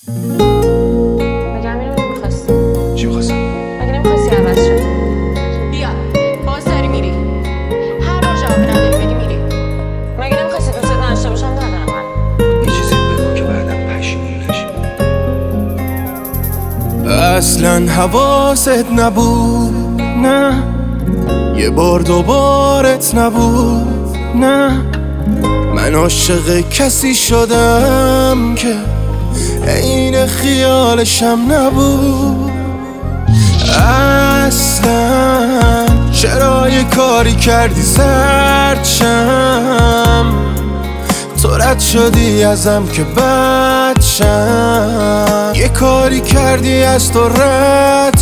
مگه همینو نمیخواستی؟ چی می‌خواستم؟ مگه نمیخواستی عوض شد؟ بیا باز داری میری. هر بار جوابی نداری بگی میری. مگه نمیخواستی دوست نداشته باشم؟ ندارم من. یه چیزی بگو که بعدم پشیمون نشی. اصلا حواست نبود، نه یه بار دوبارت نبود، نه من عاشق کسی شدم که عین خیالشم نبود. اصلا چرا یه کاری کردی زرد شم، تو رد شدی ازم که بد شم، یه کاری کردی از تو رد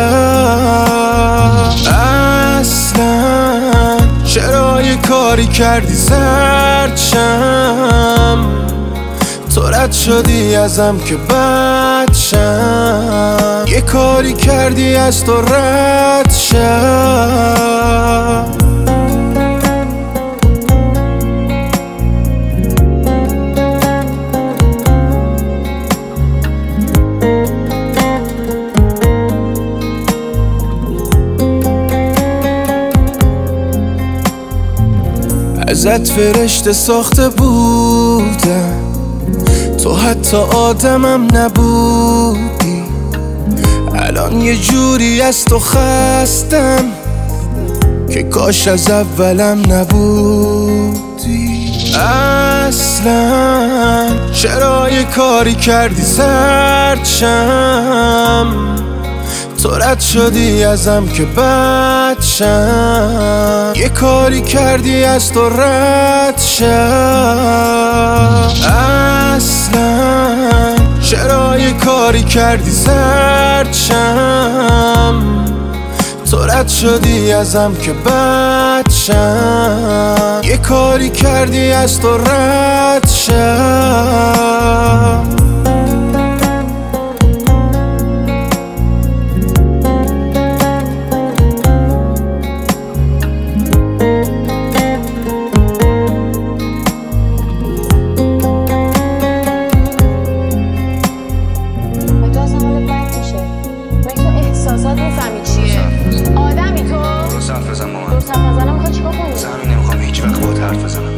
شم. اصلا چرا یه کاری کردی زرد شم، تو رد شدی ازم که بد شم، یه کاری کردی از تو رد شم. ازت فرشته ساخته بودم، تو حتی آدمم نبودی. الان یه جوری از تو خستم که کاش از اولم نبودی. اصلا چرا یه کاری کردی زرد شم، تو رد شدی ازم که بد شم، یه کاری کردی از تو رد شم. اصلا چرا یه کاری کردی زرد شم، تو رد شدی ازم که بد شم، یه کاری کردی از تو رد شم. احساسات میفهمی چیه؟ آدمی تو؟ درست حرف بزن با من. درست حرف نزنم میخوای چیکار کنی؟ زمین نمیخوام هیچ وقت باهات حرف بزنم.